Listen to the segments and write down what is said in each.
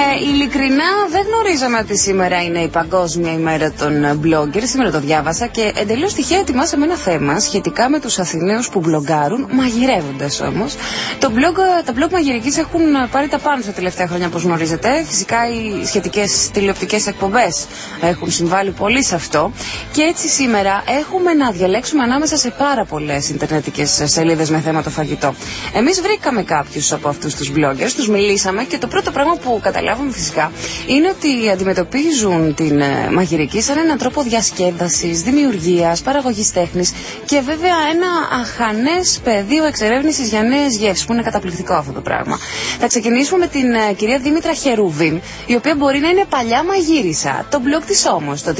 Ειλικρινά δεν γνωρίζαμε ότι σήμερα είναι η Παγκόσμια ημέρα των blogger. Σήμερα το διάβασα και εντελώς τυχαία ετοιμάσαμε ένα θέμα σχετικά με τους Αθηναίους που μπλογκάρουν, μαγειρεύοντας όμως. Τα blog μαγειρικής έχουν πάρει τα πάνω στα τελευταία χρόνια, όπως γνωρίζετε. Φυσικά οι σχετικές τηλεοπτικές εκπομπές έχουν συμβάλει πολύ σε αυτό. Και έτσι σήμερα έχουμε να διαλέξουμε ανάμεσα σε πάρα πολλές ιντερνετικές σελίδες με θέμα το φαγητό. Εμείς βρήκαμε κάποιους από αυτούς τους bloggers, τους μιλήσαμε και το πρώτο πράγμα που καταλάβαμε φυσικά είναι ότι αντιμετωπίζουν την μαγειρική σαν έναν τρόπο διασκέδασης, δημιουργίας, παραγωγής τέχνης και βέβαια ένα αχανές πεδίο εξερεύνησης για νέες γεύσεις, που είναι καταπληκτικό αυτό το πράγμα. Θα ξεκινήσουμε με την κυρία Δήμητρα Χερούβιμ, η οποία μπορεί να είναι παλιά μαγείρισα. Το blog της όμως, το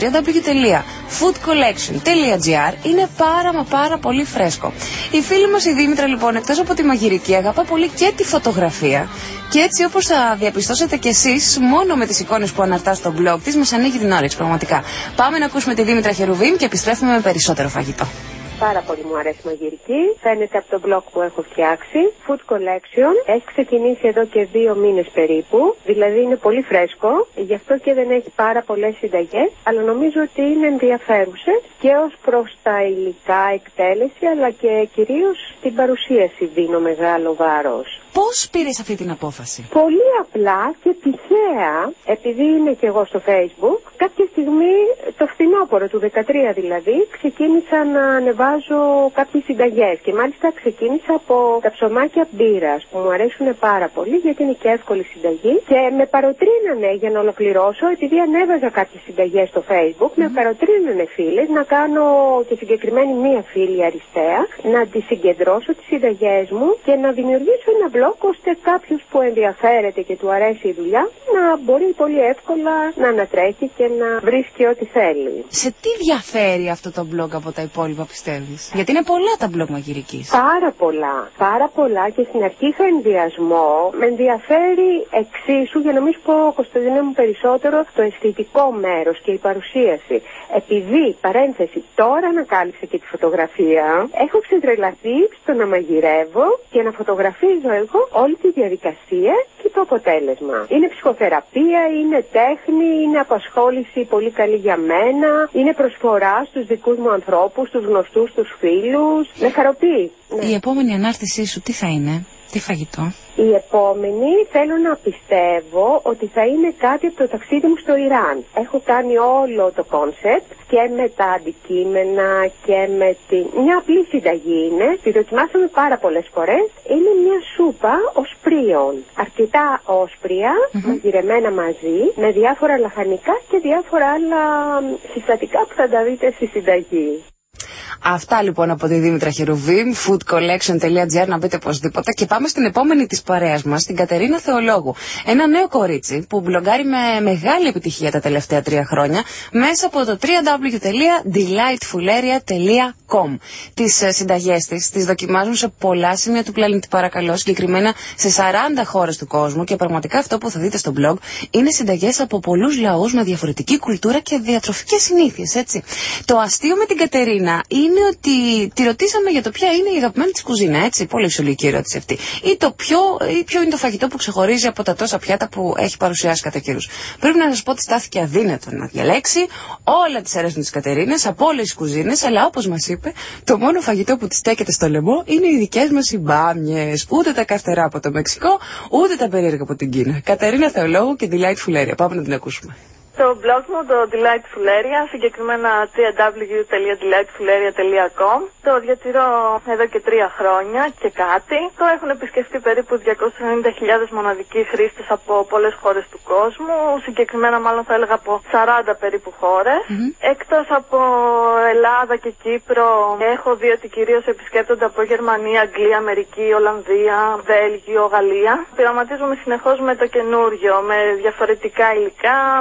www.foodcollection.gr, είναι πάρα πολύ φρέσκο. Η φίλη μας η Δήμητρα λοιπόν, εκτός από τη μαγειρική, αγαπά πολύ και τη φωτογραφία. Και έτσι, όπως θα διαπιστώσετε κι εσείς, μόνο με τις εικόνες που αναρτά στο blog της, μας ανοίγει την όρεξη πραγματικά. Πάμε να ακούσουμε τη Δήμητρα Χερούβιμ και επιστρέφουμε με περισσότερο φαγητό. Πάρα πολύ μου αρέσει η μαγειρική. Φαίνεται από το blog που έχω φτιάξει. Food Collection. Έχει ξεκινήσει εδώ και 2 μήνες περίπου. Δηλαδή είναι πολύ φρέσκο. Γι' αυτό και δεν έχει πάρα πολλές συνταγές. Αλλά νομίζω ότι είναι ενδιαφέρουσες και ως προς τα υλικά εκτέλεση, αλλά και κυρίως την παρουσίαση δίνω μεγάλο βάρος. Πώς πήρες αυτή την απόφαση? Πολύ απλά και τυχαία, επειδή είναι και εγώ στο Facebook, κάποια στιγμή, το φθινόπωρο του 2013 δηλαδή, ξεκίνησα να ανεβάζω κάποιες συνταγές και μάλιστα ξεκίνησα από τα ψωμάκια μπύρας που μου αρέσουν πάρα πολύ γιατί είναι και εύκολη συνταγή και με παροτρύνανε για να ολοκληρώσω, επειδή ανέβαζα κάποιες συνταγές στο Facebook, με παροτρύνανε φίλες να κάνω και συγκεκριμένη μία φίλη αριστεία, να τις συγκεντρώσω τις συνταγές μου και να δημιουργήσω ένα blog ώστε κάποιος που ενδιαφέρεται και του αρέσει η δουλειά να μπορεί πολύ εύκολα να ανατρέχει και να βρίσκει ό,τι θέλει. Σε τι διαφέρει αυτό το blog από τα υπόλοιπα, πιστεύεις? Γιατί είναι πολλά τα blog μαγειρικής. Πάρα πολλά και στην αρχή είχα ενδιασμό. Με ενδιαφέρει εξίσου, για να μην σου πω, Κωνσταντίνα μου, περισσότερο το αισθητικό μέρος και η παρουσίαση. Επειδή, παρένθεση, τώρα ανακάλυψα και τη φωτογραφία, έχω ξετρελαθεί στο να μαγειρεύω και να φωτογραφίζω εγώ όλη τη διαδικασία και το αποτέλεσμα. Είναι ψυχοθεραπεία, είναι τέχνη, είναι απασχόληση πολύ καλή για μένα, είναι προσφορά στους δικούς μου ανθρώπους, στους γνωστούς, στους φίλους. Με χαροποιεί. Η επόμενη ανάρτησή σου τι θα είναι? Τι φαγητό? Η επόμενη θέλω να πιστεύω ότι θα είναι κάτι από το ταξίδι μου στο Ιράν. Έχω κάνει όλο το κόνσεπτ και με τα αντικείμενα και με μια απλή συνταγή είναι. Τη δοκιμάσαμε πάρα πολλές φορές. Είναι μια σούπα οσπρίων. Αρκετά όσπρια, μαγειρεμένα μαζί, με διάφορα λαχανικά και διάφορα άλλα συστατικά που θα τα δείτε στη συνταγή. Αυτά λοιπόν από τη Δήμητρα Χερούβιμ, foodcollection.gr, να μπείτε οπωσδήποτε. Και πάμε στην επόμενη της παρέας μας, την Κατερίνα Θεολόγου. Ένα νέο κορίτσι που μπλογκάρει με μεγάλη επιτυχία τα τελευταία 3 χρόνια μέσα από το www.delightfuleria.com. Τις συνταγές της τις δοκιμάζουν σε πολλά σημεία του πλανήτη, παρακαλώ, συγκεκριμένα σε 40 χώρες του κόσμου. Και πραγματικά αυτό που θα δείτε στο blog είναι συνταγές από πολλούς λαούς με διαφορετική κουλτούρα και διατροφικές συνήθειες, έτσι. Το αστείο με την Κατερίνα είναι ότι τη ρωτήσαμε για το ποια είναι η αγαπημένη της κουζίνα, έτσι. Πολύ φυσιολογική ερώτηση αυτή. Ή ποιο είναι το φαγητό που ξεχωρίζει από τα τόσα πιάτα που έχει παρουσιάσει κατά καιρούς. Πρέπει να σας πω ότι στάθηκε αδύνατο να διαλέξει. Όλα τις αρέσουν τις Κατερίνες, από όλες τις κουζίνες, αλλά όπως μας είπε, το μόνο φαγητό που της στέκεται στο λαιμό είναι οι δικές μας οι μπάμιες. Ούτε τα καυτερά από το Μεξικό, ούτε τα περίεργα από την Κίνα. Κατερίνα Θεολόγου και Delightful Area. Πάμε να την ακούσουμε. Το blog μου, το Delightful Area, συγκεκριμένα www.delightfuleria.com, το διατηρώ εδώ και 3 χρόνια και κάτι. Το έχουν επισκεφτεί περίπου 290.000 μοναδικοί χρήστες από πολλές χώρες του κόσμου, συγκεκριμένα μάλλον θα έλεγα από 40 περίπου χώρες. Εκτός από Ελλάδα και Κύπρο, έχω δει ότι κυρίως επισκέπτονται από Γερμανία, Αγγλία, Αμερική, Ολλανδία, Βέλγιο, Γαλλία. Πειραματίζομαι συνεχώς με το καινούριο, με διαφορετικά υλικά, με ό,τι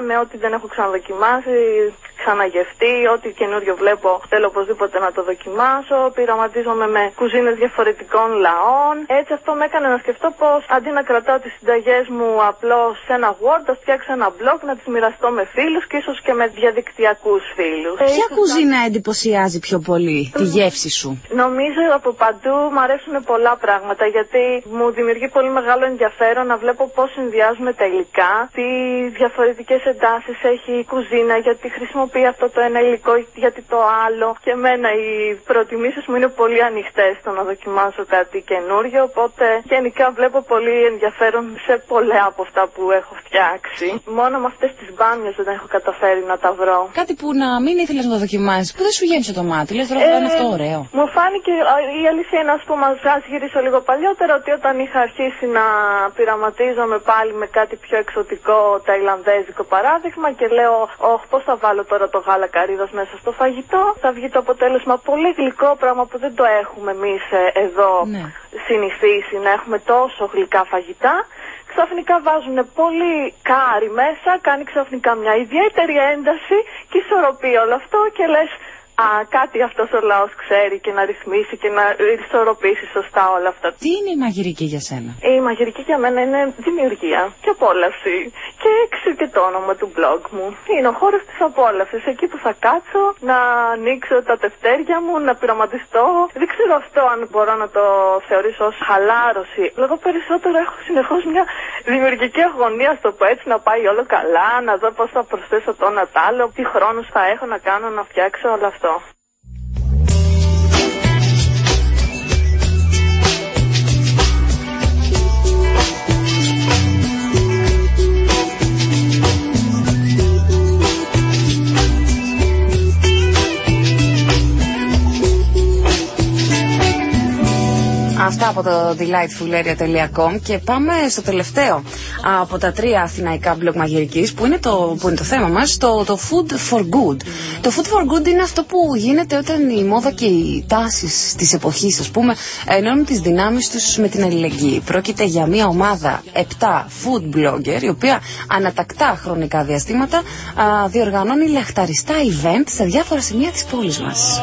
δεν έχω ξαναδοκιμάσει, ξαναγευτεί. Ό,τι καινούριο βλέπω θέλω οπωσδήποτε να το δοκιμάσω. Πειραματίζομαι με κουζίνες διαφορετικών λαών. Έτσι αυτό με έκανε να σκεφτώ πως αντί να κρατάω τις συνταγές μου απλώς σε ένα Word, θα φτιάξω ένα blog, να τις μοιραστώ με φίλους και ίσως και με διαδικτυακούς φίλους. Ποια κουζίνα εντυπωσιάζει πιο πολύ τη γεύση σου? Νομίζω από παντού μου αρέσουν πολλά πράγματα, γιατί μου δημιουργεί πολύ μεγάλο ενδιαφέρον να βλέπω πώς συνδυάζουμε τα υλικά, τι διαφορετικές εντάσεις έχει η κουζίνα, γιατί χρησιμοποιεί αυτό το ένα υλικό, γιατί το άλλο. Και εμένα οι προτιμήσεις μου είναι πολύ ανοιχτές στο να δοκιμάσω κάτι καινούριο, οπότε γενικά βλέπω πολύ ενδιαφέρον σε πολλά από αυτά που έχω φτιάξει. Μόνο με αυτές τις μπάνιες δεν έχω καταφέρει να τα βρω. Κάτι που να μην ήθελες να το δοκιμάσεις, που δεν σου γέμισε το μάτι, λες τώρα θα είναι αυτό ωραίο. Μου φάνηκε, η αλήθεια είναι, ας πούμε, ας γυρίσω λίγο παλιότερα, ότι όταν είχα αρχίσει να πειραματίζομαι πάλι με κάτι πιο εξωτικό, ταϊλανδέζικο παράδειγμα, και λέω, πώς θα βάλω τώρα το γάλα καρύδας μέσα στο φαγητό, θα βγει το αποτέλεσμα πολύ γλυκό, πράγμα που δεν το έχουμε εμείς εδώ συνηθίσει, να έχουμε τόσο γλυκά φαγητά. Ξαφνικά βάζουν πολύ κάρι μέσα, κάνει ξαφνικά μια ιδιαίτερη ένταση και ισορροπεί όλο αυτό και λες, κάτι αυτός ο λαός ξέρει και να ρυθμίσει και να ισορροπήσει σωστά όλα αυτά. Τι είναι η μαγειρική για σένα? Η μαγειρική για μένα είναι δημιουργία και απόλαυση. Και και το όνομα του blog μου. Είναι ο χώρος της απόλαυσης. Εκεί που θα κάτσω να ανοίξω τα τευτέρια μου, να πειραματιστώ. Δεν ξέρω αυτό αν μπορώ να το θεωρήσω ως χαλάρωση. Εγώ περισσότερο έχω συνεχώς μια δημιουργική αγωνία, στο πω έτσι, να πάει όλο καλά, να δω πώς θα προσθέσω το ένα τ' άλλο, τι χρόνος θα έχω να κάνω να φτιάξω όλο αυτό. Αυτά από το delightfularea.com και πάμε στο τελευταίο από τα 3 αθηναϊκά blog μαγειρικής που είναι το θέμα μας, το Food for Good. Το Food for Good είναι αυτό που γίνεται όταν η μόδα και οι τάσεις της εποχής, ας πούμε, ενώνουν τις δυνάμεις τους με την αλληλεγγύη. Πρόκειται για μια ομάδα 7 food blogger, η οποία ανατακτά χρονικά διαστήματα διοργανώνει λαχταριστά event σε διάφορα σημεία της πόλης μας.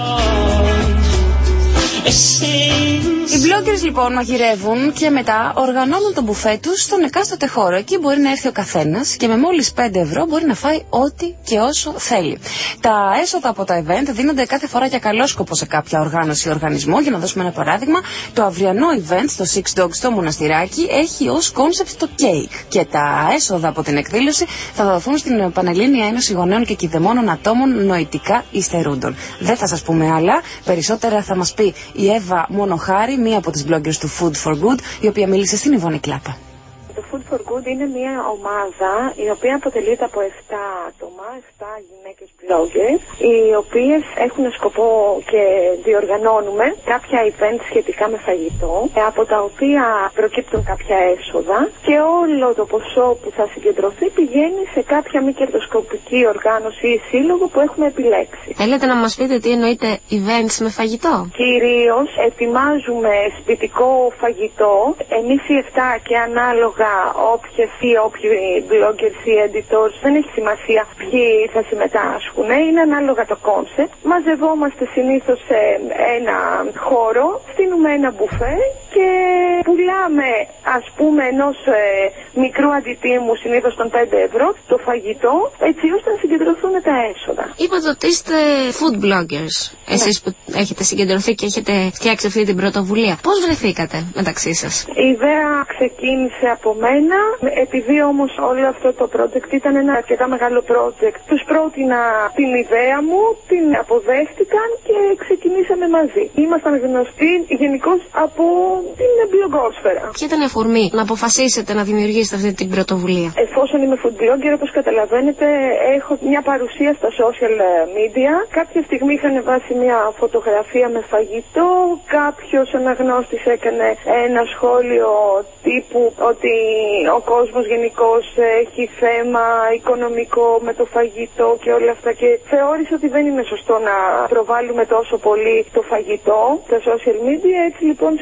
Οι bloggers λοιπόν μαγειρεύουν και μετά οργανώνουν το μπουφέ τους στον εκάστοτε χώρο. Εκεί μπορεί να έρθει ο καθένας και με μόλις 5 ευρώ μπορεί να φάει ό,τι και όσο θέλει. Τα έσοδα από τα event δίνονται κάθε φορά για καλό σκοπό σε κάποια οργάνωση ή οργανισμό. Για να δώσουμε ένα παράδειγμα, το αυριανό event στο Six Dogs στο Μοναστηράκι έχει ως concept το cake. Και τα έσοδα από την εκδήλωση θα δοθούν στην Πανελλήνια Ένωση Γονέων και Κηδεμόνων Ατόμων Νοητικά Υστερούντων. Δεν θα σας πούμε άλλα, περισσότερα θα μας πει η Εύα Μονοχάρη, μία από τις bloggers του Food for Good, η οποία μίλησε στην Ιβόνη Κλάπα. Το Food for Good είναι μια ομάδα η οποία αποτελείται από 7 άτομα, 7 γυναίκες bloggers, οι οποίες έχουν σκοπό και διοργανώνουμε κάποια event σχετικά με φαγητό, από τα οποία προκύπτουν κάποια έσοδα και όλο το ποσό που θα συγκεντρωθεί πηγαίνει σε κάποια μη κερδοσκοπική οργάνωση ή σύλλογο που έχουμε επιλέξει. Θέλετε να μας πείτε τι εννοείται events με φαγητό? Κυρίως ετοιμάζουμε σπιτικό φαγητό, εμείς οι 7 και ανάλογα όποιες ή όποιοι bloggers ή editors, δεν έχει σημασία ποιοι θα συμμετάσχουν, είναι ανάλογα το concept. Μαζευόμαστε συνήθως σε ένα χώρο, στείλουμε ένα μπουφέ και πουλάμε, ας πούμε, ενός μικρού αντιτίμου, συνήθως των 5 ευρώ, το φαγητό, έτσι ώστε να συγκεντρωθούν τα έσοδα. Είπατε ότι είστε food bloggers, εσείς που έχετε συγκεντρωθεί και έχετε φτιάξει αυτή την πρωτοβουλία. Πώς βρεθήκατε μεταξύ σας? Η ιδέα ξεκίνησε από μένα, επειδή όμως όλο αυτό το project ήταν ένα αρκετά μεγάλο project. Τους πρότεινα την ιδέα μου, την αποδέχτηκαν και ξεκινήσαμε μαζί. Ήμασταν γνωστοί γενικώς από την blogosfera. Ποια ήταν η αφορμή να αποφασίσετε να δημιουργήσετε αυτή την πρωτοβουλία? Εφόσον είμαι food blogger, όπως καταλαβαίνετε, έχω μια παρουσία στα social media. Κάποια στιγμή είχαν βάσει μια φωτογραφία με φαγητό, κάποιος αναγνώστης έκανε ένα σχόλιο τύπου ότι ο κόσμος γενικώς έχει θέμα οικονομικό με το φαγητό και όλα αυτά, και θεώρησα ότι δεν είναι σωστό να προβάλλουμε τόσο πολύ το φαγητό στα social media. Έτσι λοιπόν σκέφτηκα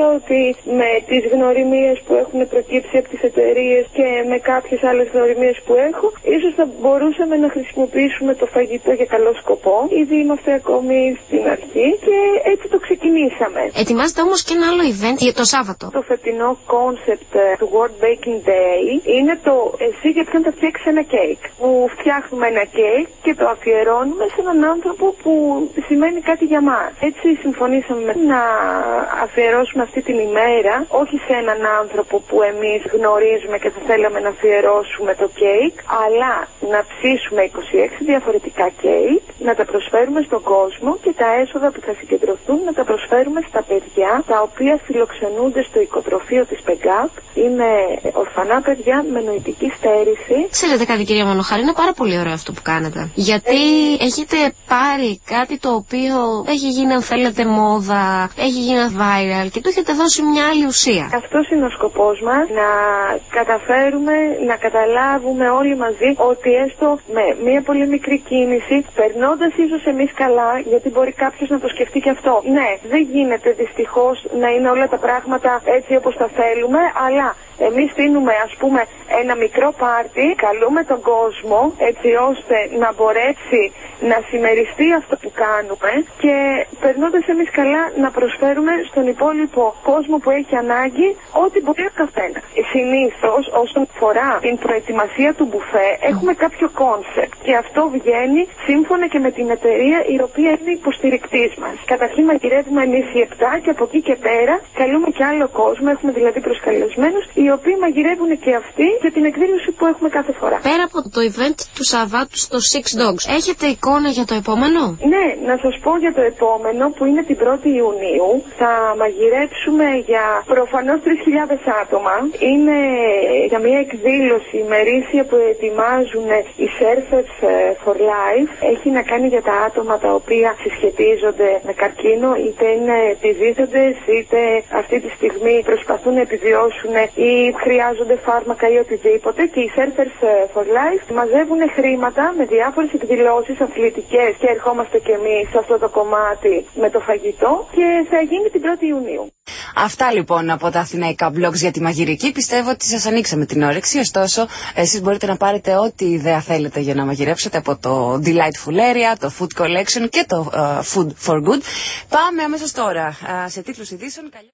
ότι με τις γνωριμίες που έχουν προκύψει από τις εταιρείες και με κάποιες άλλες γνωριμίες που έχω, ίσως θα μπορούσαμε να χρησιμοποιήσουμε το φαγητό για καλό σκοπό. Ήδη είμαστε ακόμη στην αρχή και έτσι το ξεκινήσαμε. Ετοιμάζετε όμως και ένα άλλο event για το Σάββατο. Το φετινό concept του World Baking Day είναι το εσύ για ποιον θα φτιάξει ένα κέικ. Που φτιάχνουμε ένα κέικ και το αφιερώνουμε σε έναν άνθρωπο που σημαίνει κάτι για μας. Έτσι συμφωνήσαμε να αφιερώσουμε αυτή την ημέρα όχι σε έναν άνθρωπο που εμείς γνωρίζουμε και θα θέλαμε να αφιερώσουμε το κέικ, αλλά να ψήσουμε 26 διαφορετικά κέικ, να τα προσφέρουμε στον κόσμο και τα έσοδα που θα συγκεντρωθούν να τα προσφέρουμε στα παιδιά τα οποία φιλοξενούνται στο οικοτροφείο της ΠΕΓΚΑΠ. Είναι ορφανά παιδιά με νοητική στέρηση. Ξέρετε κάτι, κυρία Μανοχάρη, είναι πάρα πολύ ωραίο αυτό που κάνετε. Γιατί έχετε πάρει κάτι το οποίο έχει γίνει, αν θέλετε, μόδα, έχει γίνει viral και του έχετε δώσει μια άλλη ουσία. Αυτός είναι ο σκοπός μας, να καταφέρουμε να καταλάβουμε όλοι μαζί ότι έστω με μια πολύ μικρή κίνηση, περνώντας ίσως εμείς καλά, γιατί μπορεί κάποιος να το σκεφτεί και αυτό. Ναι, δεν γίνεται δυστυχώς να είναι όλα τα πράγματα έτσι όπως τα θέλουμε, αλλά εμείς στείλουμε ας πούμε ένα μικρό πάρτι, καλούμε τον κόσμο έτσι ώστε να μπορέσει να συμμεριστεί αυτό που κάνουμε και περνώντας εμείς καλά να προσφέρουμε στον υπόλοιπο κόσμο που έχει ανάγκη ό,τι μπορεί ο καθένα. Συνήθως όσον αφορά την προετοιμασία του μπουφέ έχουμε κάποιο κόνσεπτ και αυτό βγαίνει σύμφωνα και με την εταιρεία η οποία είναι υποστηρικτής μας. Καταρχήν μαγειρεύουμε εμείς οι 7 και από εκεί και πέρα καλούμε και άλλο κόσμο, έχουμε δηλαδή προσκαλεσμένους οι οποίοι μαγειρεύουν και αυτοί για την εκδήλωση που έχουμε κάθε φορά. Πέρα από το event του Σαββάτου στο Six Dogs, έχετε εικόνα για το επόμενο? Ναι, να σας πω για το επόμενο που είναι την 1η Ιουνίου. Θα μαγειρέψουμε για προφανώς 3.000 άτομα. Είναι για μια εκδήλωση ημερήσια που ετοιμάζουν οι Surfers for Life. Έχει να κάνει για τα άτομα τα οποία συσχετίζονται με καρκίνο, είτε είναι επιζήσαντες, είτε αυτή τη στιγμή προσπαθούν να επιβιώσουν ή χρειάζονται φάρμακα ή οτιδήποτε. Και οι Surfers for Life μαζεύουν χρήματα με διάφορες εκδηλώσεις αθλητικές και ερχόμαστε και εμείς σε αυτό το κομμάτι με το φαγητό και θα γίνει την 1η Ιουνίου. Αυτά λοιπόν από τα αθηναϊκά blogs για τη μαγειρική. Πιστεύω ότι σας ανοίξαμε την όρεξη. Ωστόσο, εσείς μπορείτε να πάρετε ό,τι ιδέα θέλετε για να μαγειρέψετε από το Delightful Area, το Food Collection και το Food for Good. Πάμε αμέσως τώρα σε τίτλους ειδήσεων.